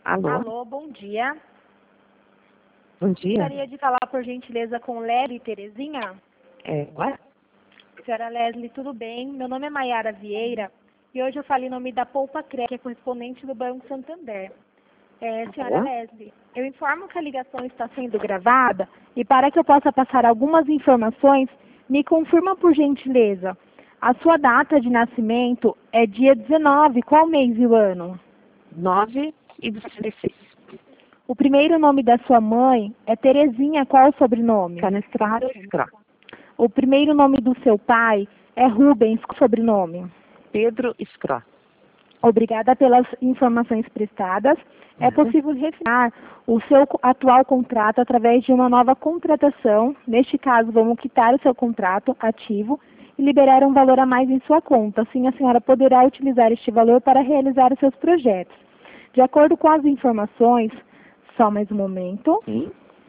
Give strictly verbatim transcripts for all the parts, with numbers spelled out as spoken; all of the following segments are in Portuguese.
Alô? Alô, bom dia. Bom dia. Gostaria de falar, por gentileza, com Leslie Terezinha? É, ué? Senhora Leslie, tudo bem? Meu nome é Maiara Vieira e hoje eu falo em nome da Poupa Cred, que é correspondente do Banco Santander. É, senhora Alô? Leslie, eu informo que a ligação está sendo gravada e para que eu possa passar algumas informações, me confirma, por gentileza, a sua data de nascimento é dia dezenove, qual mês e o ano? nove e dezesseis. O primeiro nome da sua mãe é Terezinha, qual o sobrenome? Canestraro Scró. O primeiro nome do seu pai é Rubens, qual o sobrenome? Pedro Scró. Obrigada pelas informações prestadas. É Uhum. possível refinar o seu atual contrato através de uma nova contratação. Neste caso, vamos quitar o seu contrato ativo e liberar um valor a mais em sua conta. Assim, a senhora poderá utilizar este valor para realizar os seus projetos. De acordo com as informações, só mais um momento. Sim.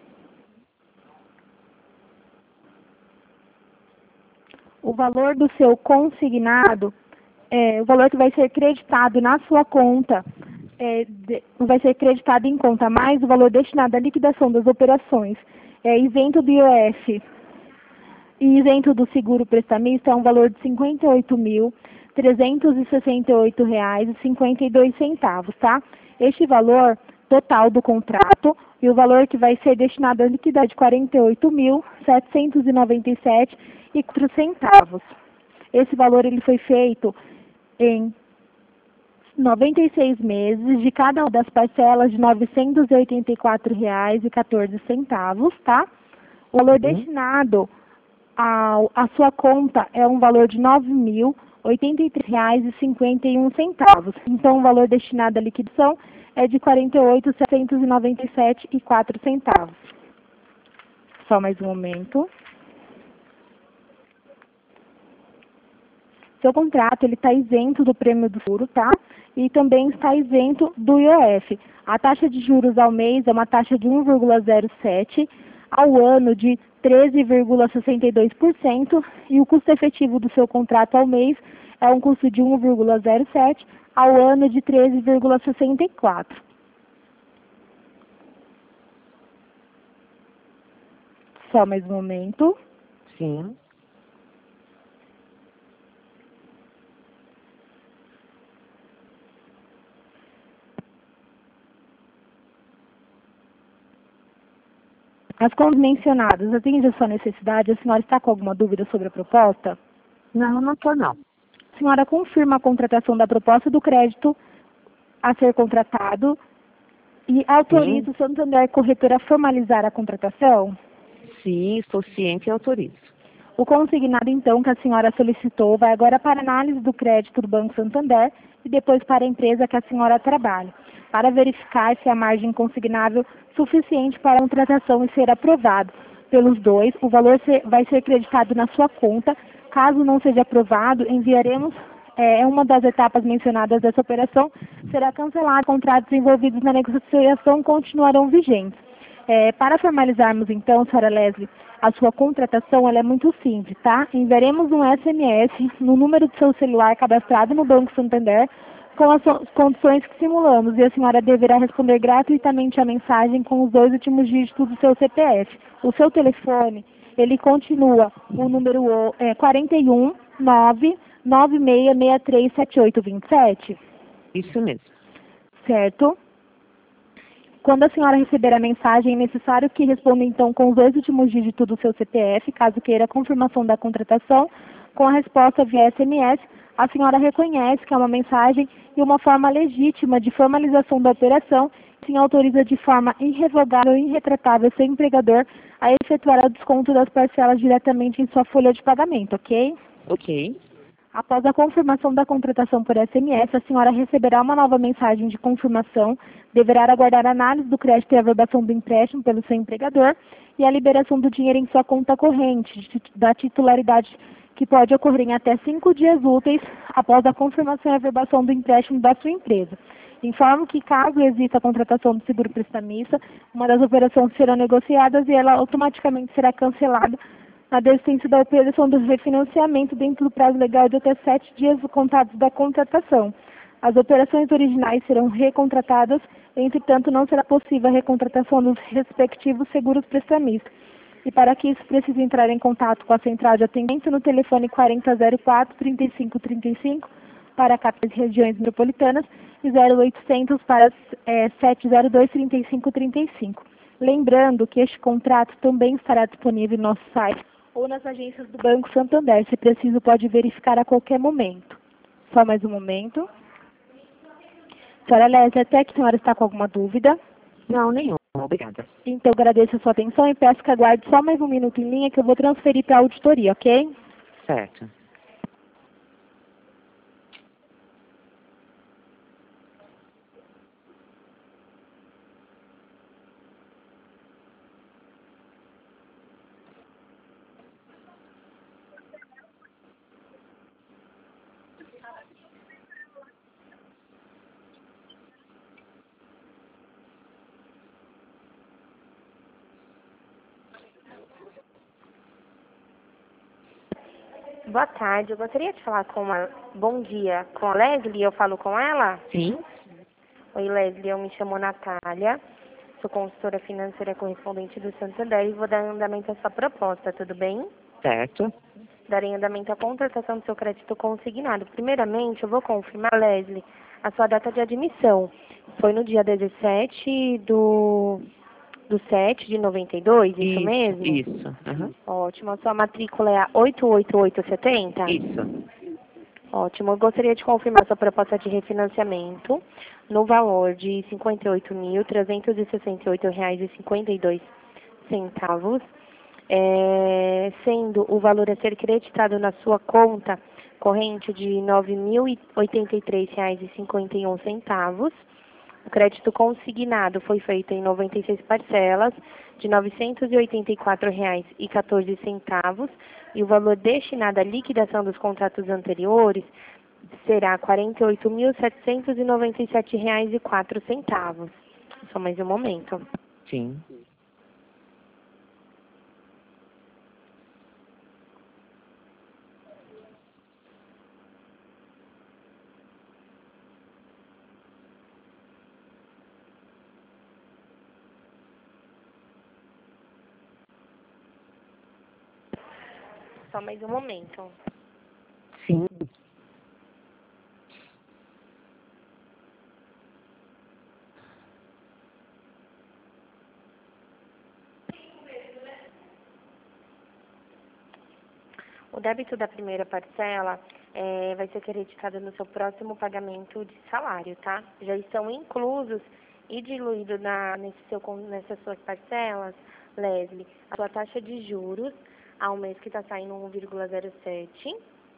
O valor do seu consignado, é, o valor que vai ser creditado na sua conta, é, de, vai ser creditado em conta, mais o valor destinado à liquidação das operações, é, isento do I O F e isento do seguro prestamista, é um valor de cinquenta e oito mil, trezentos e sessenta e oito reais e cinquenta e dois centavos, tá? Este valor total do contrato e o valor que vai ser destinado à liquidar de quarenta e oito mil, setecentos e noventa e sete reais e quatro centavos. Esse valor ele foi feito em noventa e seis meses de cada uma das parcelas de novecentos e oitenta e quatro reais e quatorze centavos, tá? O valor Uhum. destinado ao, à sua conta é um valor de nove mil, oitenta e três reais e cinquenta e um centavos. Então, o valor destinado à liquidação é de quarenta e oito mil, setecentos e noventa e sete reais e quatro centavos. Só mais um momento. Seu contrato ele está isento do prêmio do seguro, tá? E também está isento do I O F. A taxa de juros ao mês é uma taxa de um vírgula zero sete, ao ano de treze vírgula sessenta e dois por cento, e o custo efetivo do seu contrato ao mês é um custo de um vírgula zero sete, ao ano de treze vírgula sessenta e quatro. Só mais um momento. Sim. As contas mencionadas atendem a sua necessidade? A senhora está com alguma dúvida sobre a proposta? Não, não tô não. A senhora confirma a contratação da proposta do crédito a ser contratado e autoriza Sim. o Santander Corretora a formalizar a contratação? Sim, estou ciente e autorizo. O consignado, então, que a senhora solicitou vai agora para análise do crédito do Banco Santander e depois para a empresa que a senhora trabalha, para verificar se a margem consignável suficiente para a contratação e ser aprovado pelos dois. O valor ser, vai ser creditado na sua conta. Caso não seja aprovado, enviaremos, é, uma das etapas mencionadas dessa operação, será cancelado. Contratos envolvidos na negociação continuarão vigentes. É, para formalizarmos, então, senhora Leslie, a sua contratação ela é muito simples, tá? Enviaremos um S M S no número do seu celular cadastrado no Banco Santander com as so- condições que simulamos e a senhora deverá responder gratuitamente a mensagem com os dois últimos dígitos do seu C P F. O seu telefone, ele continua o número o- é, quarenta e um, nove, nove seis seis três sete oito dois sete, Isso mesmo. certo? Quando a senhora receber a mensagem, é necessário que responda, então, com os dois últimos dígitos do seu C P F, caso queira a confirmação da contratação. Com a resposta via S M S, a senhora reconhece que é uma mensagem e uma forma legítima de formalização da operação, e sim autoriza de forma irrevogável e irretratável seu empregador a efetuar o desconto das parcelas diretamente em sua folha de pagamento, ok? Ok. Após a confirmação da contratação por S M S, a senhora receberá uma nova mensagem de confirmação, deverá aguardar a análise do crédito e a averbação do empréstimo pelo seu empregador e a liberação do dinheiro em sua conta corrente, da titularidade que pode ocorrer em até cinco dias úteis após a confirmação e averbação do empréstimo da sua empresa. Informo que, caso exista a contratação do seguro prestamista, uma das operações serão negociadas e ela automaticamente será cancelada na desistência da operação do refinanciamento dentro do prazo legal de até sete dias contados da contratação. As operações originais serão recontratadas, entretanto, não será possível a recontratação dos respectivos seguros prestamistas. E para que isso, precisa entrar em contato com a central de atendimento no telefone quarenta zero quatro, trinta e cinco trinta e cinco para capitais e regiões metropolitanas e zero oitocentos para é, sete zero dois, trinta e cinco trinta e cinco. Lembrando que este contrato também estará disponível no nosso site ou nas agências do Banco Santander. Se preciso, pode verificar a qualquer momento. Só mais um momento. Senhora Lésia, até que a senhora está com alguma dúvida? Não, nenhuma. Obrigada. Então, agradeço a sua atenção e peço que aguarde só mais um minuto em linha que eu vou transferir para a auditoria, ok? Certo. Boa tarde, eu gostaria de falar com uma... Bom dia, com a Leslie, eu falo com ela? Sim? Oi, Leslie, eu me chamo Natália, sou consultora financeira correspondente do Santander e vou dar andamento à sua proposta, tudo bem? Certo. Darei andamento à contratação do seu crédito consignado. Primeiramente, eu vou confirmar, Leslie, a sua data de admissão. Foi no dia dezessete do... do sete de noventa e dois, isso, Isso, mesmo? isso. Uhum. Ótimo, a sua matrícula é a oito oito oito sete zero? Isso. Ótimo. Eu gostaria de confirmar sua proposta de refinanciamento no valor de cinquenta e oito mil, trezentos e sessenta e oito reais e cinquenta e dois centavos, é, sendo o valor a ser creditado na sua conta corrente de nove mil e oitenta e três reais e cinquenta e um centavos. O crédito consignado foi feito em noventa e seis parcelas de novecentos e oitenta e quatro reais e quatorze centavos e o valor destinado à liquidação dos contratos anteriores será quarenta e oito mil, setecentos e noventa e sete reais e quatro centavos. Só mais um momento. Sim. Só mais um momento. Sim. O débito da primeira parcela é, vai ser creditado no seu próximo pagamento de salário, tá? Já estão inclusos e diluídos na, nesse seu, nessas suas parcelas, Leslie, a sua taxa de juros ao mês que está saindo um vírgula zero sete,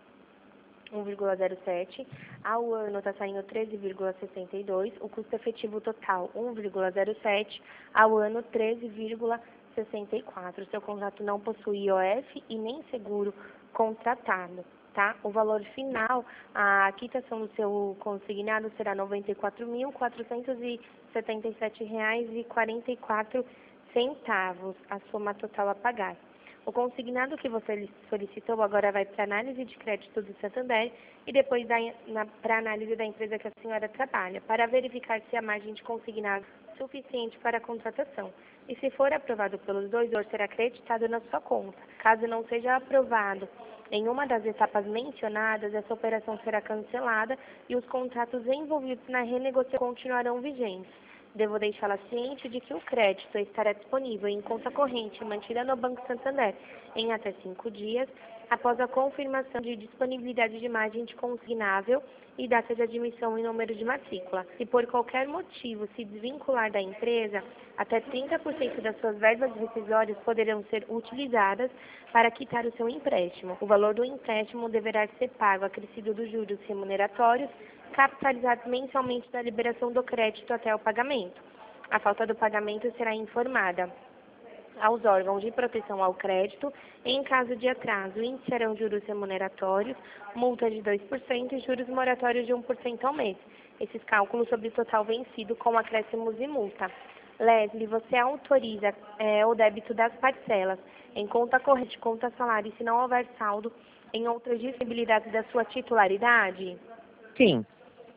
um vírgula zero sete, ao ano está saindo treze vírgula sessenta e dois, o custo efetivo total um vírgula zero sete, ao ano treze vírgula sessenta e quatro. Seu contrato não possui I O F e nem seguro contratado, tá? O valor final, a quitação do seu consignado será noventa e quatro mil, quatrocentos e setenta e sete reais e quarenta e quatro centavos, a soma total a pagar. O consignado que você solicitou agora vai para análise de crédito do Santander e depois para análise da empresa que a senhora trabalha, para verificar se a margem de consignado é suficiente para a contratação. E se for aprovado pelos dois, o valor será acreditado na sua conta. Caso não seja aprovado em uma das etapas mencionadas, essa operação será cancelada e os contratos envolvidos na renegociação continuarão vigentes. Devo deixá-la ciente de que o crédito estará disponível em conta corrente mantida no Banco Santander em até cinco dias, após a confirmação de disponibilidade de margem de consignável e data de admissão e número de matrícula. Se por qualquer motivo se desvincular da empresa, até trinta por cento das suas verbas rescisórias poderão ser utilizadas para quitar o seu empréstimo. O valor do empréstimo deverá ser pago acrescido dos juros remuneratórios, capitalizados mensalmente da liberação do crédito até o pagamento. A falta do pagamento será informada aos órgãos de proteção ao crédito. Em caso de atraso, iniciarão juros remuneratórios, multa de dois por cento e juros moratórios de um por cento ao mês. Esses cálculos sobre o total vencido com acréscimos e multa. Leslie, você autoriza é, o débito das parcelas em conta corrente, conta salário, se não houver saldo em outras disponibilidades da sua titularidade? Sim.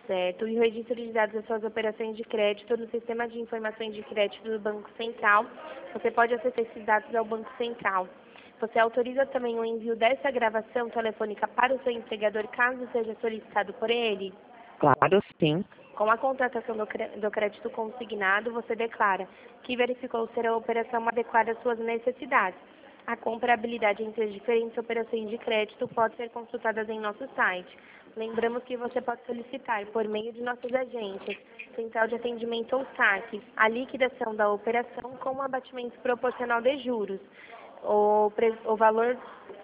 Certo. E o registro de dados das suas operações de crédito no Sistema de Informações de Crédito do Banco Central. Você pode acessar esses dados ao Banco Central. Você autoriza também o envio dessa gravação telefônica para o seu empregador, caso seja solicitado por ele? Claro, sim. Com a contratação do cre- do crédito consignado, você declara que verificou ser a operação adequada às suas necessidades. A comparabilidade entre as diferentes operações de crédito pode ser consultada em nosso site. Lembramos que você pode solicitar, por meio de nossas agências, Central de Atendimento ou saque, a liquidação da operação com um abatimento proporcional de juros. O, pre- o valor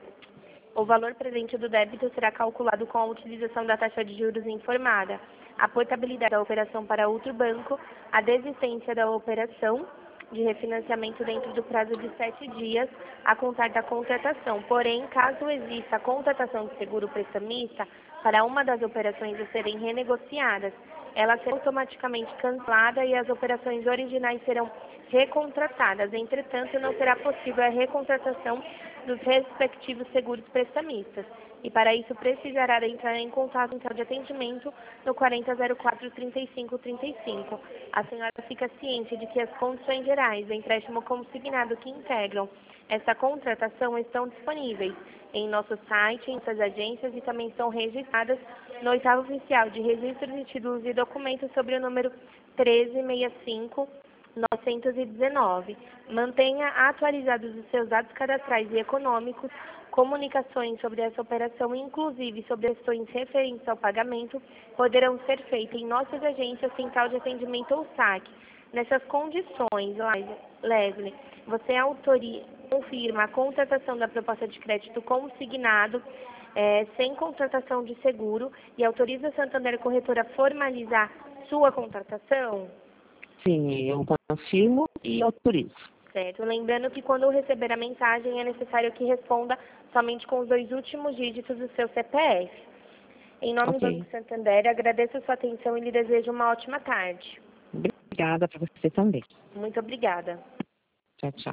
O valor presente do débito será calculado com a utilização da taxa de juros informada, a portabilidade da operação para outro banco, a desistência da operação de refinanciamento dentro do prazo de sete dias a contar da contratação. Porém, caso exista a contratação de seguro prestamista para uma das operações a serem renegociadas, ela será automaticamente cancelada e as operações originais serão recontratadas. Entretanto, não será possível a recontratação dos respectivos seguros prestamistas. E para isso precisará de entrar em contato com o centro de atendimento no quarenta zero quatro, trinta e cinco trinta e cinco. A senhora fica ciente de que as condições gerais do empréstimo consignado que integram essa contratação estão disponíveis em nosso site, em nossas agências e também são registradas no oitavo oficial de registros de títulos e documentos sobre o número treze sessenta e cinco novecentos e dezenove. Mantenha atualizados os seus dados cadastrais e econômicos. Comunicações sobre essa operação, inclusive sobre questões referentes ao pagamento, poderão ser feitas em nossas agências Central de Atendimento ou saque. Nessas condições, Leslie, você autoriza, confirma a contratação da proposta de crédito consignado, é, sem contratação de seguro, e autoriza a Santander Corretora a formalizar sua contratação? Sim, eu confirmo e autorizo. Certo. Lembrando que quando receber a mensagem é necessário que responda somente com os dois últimos dígitos do seu C P F. Em nome Ok. do Banco Santander, agradeço a sua atenção e lhe desejo uma ótima tarde. Obrigada para você também. Muito obrigada. Tchau, tchau.